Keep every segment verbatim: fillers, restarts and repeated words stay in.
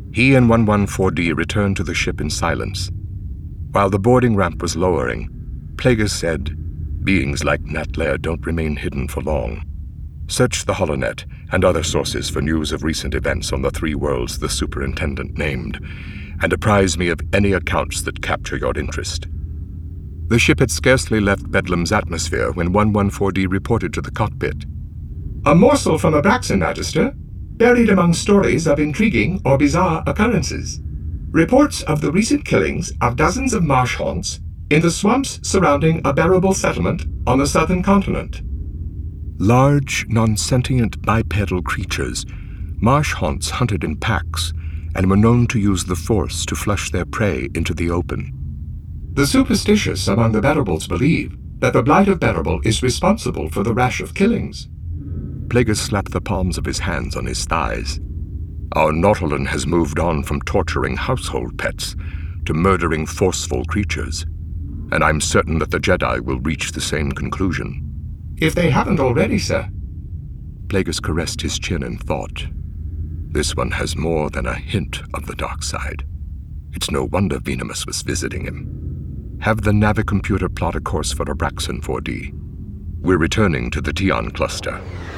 He and one one four D returned to the ship in silence. While the boarding ramp was lowering, Plagueis said, "Beings like Natlair don't remain hidden for long. Search the HoloNet and other sources for news of recent events on the three worlds the Superintendent named, and apprise me of any accounts that capture your interest." The ship had scarcely left Bedlam's atmosphere when one one four D reported to the cockpit. "A morsel from Abraxan, Magister, buried among stories of intriguing or bizarre occurrences. Reports of the recent killings of dozens of marsh haunts in the swamps surrounding a bearable settlement on the southern continent." Large, non-sentient bipedal creatures, marsh haunts hunted in packs and were known to use the Force to flush their prey into the open. "The superstitious among the Bearables believe that the Blight of Bearable is responsible for the rash of killings." Plagueis slapped the palms of his hands on his thighs. "Our Nautolan has moved on from torturing household pets to murdering forceful creatures, and I'm certain that the Jedi will reach the same conclusion." "If they haven't already, sir." Plagueis caressed his chin in thought. This one has more than a hint of the dark side. It's no wonder Venemus was visiting him. Have the Navicomputer plot a course for Abraxan four D. We're returning to the Tion cluster.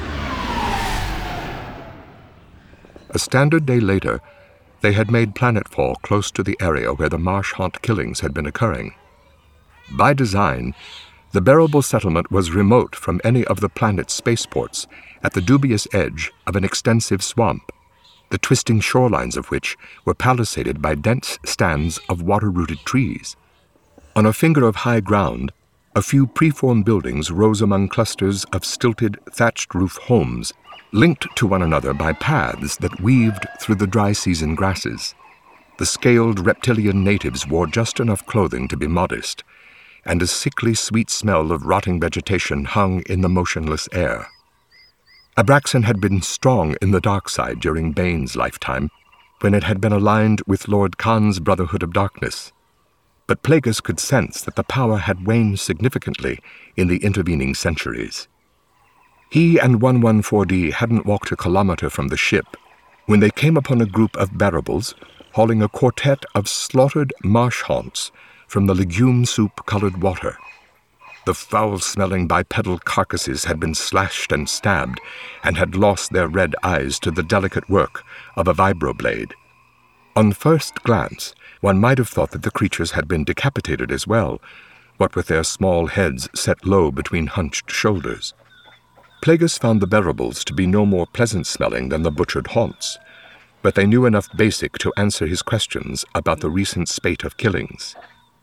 A standard day later, they had made planetfall close to the area where the marsh haunt killings had been occurring. By design, the Bearable settlement was remote from any of the planet's spaceports at the dubious edge of an extensive swamp, the twisting shorelines of which were palisaded by dense stands of water-rooted trees. On a finger of high ground, a few preformed buildings rose among clusters of stilted, thatched-roof homes, linked to one another by paths that weaved through the dry-season grasses. The scaled reptilian natives wore just enough clothing to be modest, and a sickly sweet smell of rotting vegetation hung in the motionless air. Abraxan had been strong in the dark side during Bane's lifetime, when it had been aligned with Lord Khan's Brotherhood of Darkness. But Plagueis could sense that the power had waned significantly in the intervening centuries. He and one one four D hadn't walked a kilometer from the ship when they came upon a group of Bearables hauling a quartet of slaughtered marsh haunts from the legume soup-colored water. The foul-smelling bipedal carcasses had been slashed and stabbed and had lost their red eyes to the delicate work of a vibroblade. On first glance, one might have thought that the creatures had been decapitated as well, what with their small heads set low between hunched shoulders. Plagueis found the Bearables to be no more pleasant-smelling than the butchered haunts, but they knew enough basic to answer his questions about the recent spate of killings.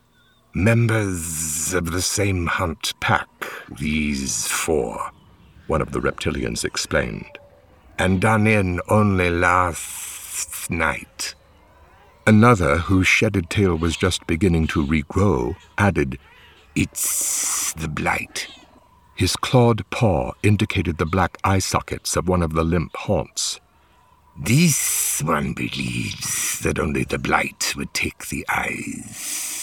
"Members of the same hunt pack, these four," one of the reptilians explained, "and done in only last night." Another, whose shedded tail was just beginning to regrow, added, "It's the Blight." His clawed paw indicated the black eye sockets of one of the limp haunts. "This one believes that only the Blight would take the eyes."